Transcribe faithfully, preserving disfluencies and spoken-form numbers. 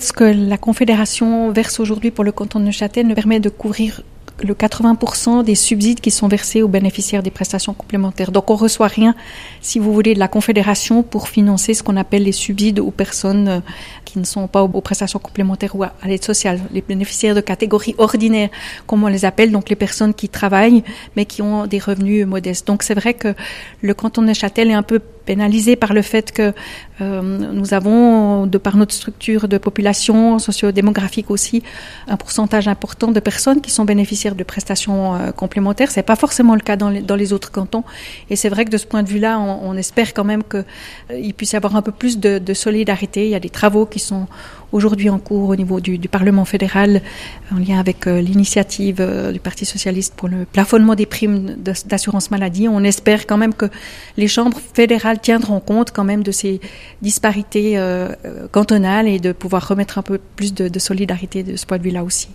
ce que la Confédération verse aujourd'hui pour le canton de Neuchâtel nous permet de couvrir le quatre-vingts pour cent des subsides qui sont versés aux bénéficiaires des prestations complémentaires. Donc on ne reçoit rien, si vous voulez, de la Confédération pour financer ce qu'on appelle les subsides aux personnes qui ne sont pas aux prestations complémentaires ou à l'aide sociale. Les bénéficiaires de catégorie ordinaire, comme on les appelle, donc les personnes qui travaillent mais qui ont des revenus modestes. Donc c'est vrai que le canton de Neuchâtel est un peu pénalisé par le fait que euh, nous avons, de par notre structure de population socio-démographique aussi, un pourcentage important de personnes qui sont bénéficiaires de prestations euh, complémentaires. C'est pas forcément le cas dans les, dans les autres cantons. Et c'est vrai que de ce point de vue-là, on, on espère quand même qu'il euh, puisse y avoir un peu plus de, de solidarité. Il y a des travaux qui sont aujourd'hui en cours au niveau du, du Parlement fédéral, en lien avec euh, l'initiative euh, du Parti socialiste pour le plafonnement des primes de, d'assurance maladie. On espère quand même que les chambres fédérales tiendront compte quand même de ces disparités euh, cantonales et de pouvoir remettre un peu plus de, de solidarité de ce point de vue-là aussi.